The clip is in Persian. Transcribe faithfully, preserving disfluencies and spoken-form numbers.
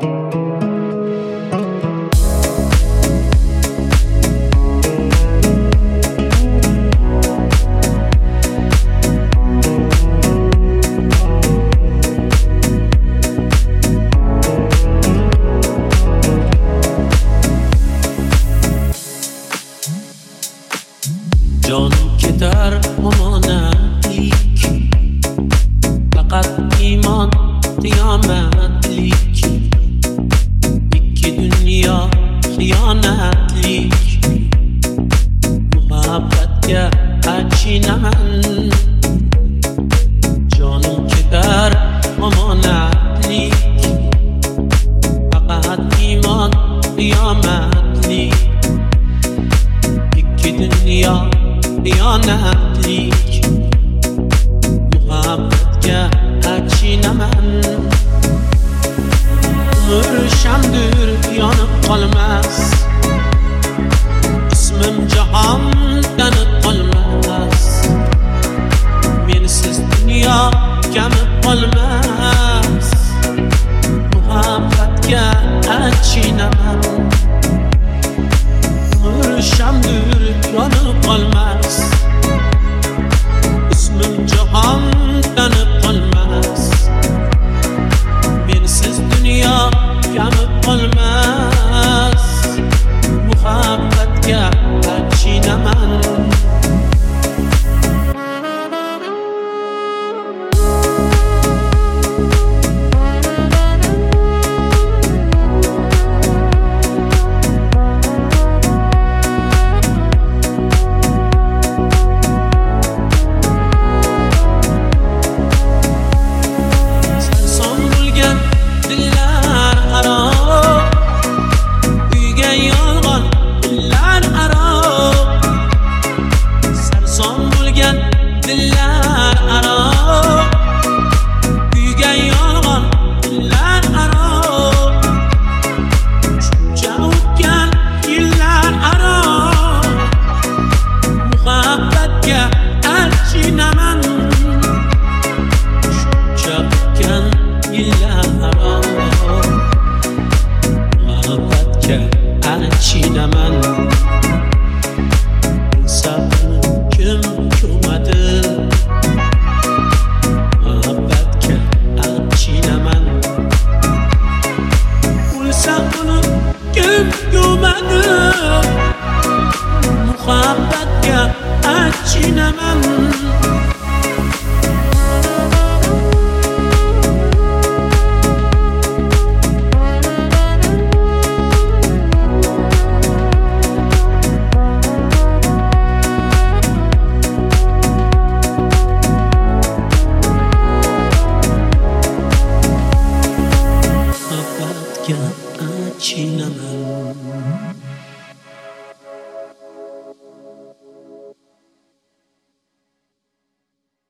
جانم که در امانت لیک، فقط ایمان قیامت لیک، یکی دنیا خیانت لیک، محبت که هرچی نمن. جانم که در امانت لیک، فقط ایمان قیامت لیک، یکی دنیا خیانت لیک، محبت که هرچی نمن. Ömür yanıp kalmaz, ismim cihandan kalmaz, mensiz dünya kemib kalmaz, muhabbatga achinaman. Ömür shamdir yonib qolmas, ismim cihandan kalmaz, mensiz dünya kemib qolmas, muhabbatga achinaman. Dillar aro, kuygan yolg'on dillar aro, shuncha o'tgan yillar aro, muhabbatga achinaman. Shuncha o'tgan yillar aro, muhabbatga achinaman.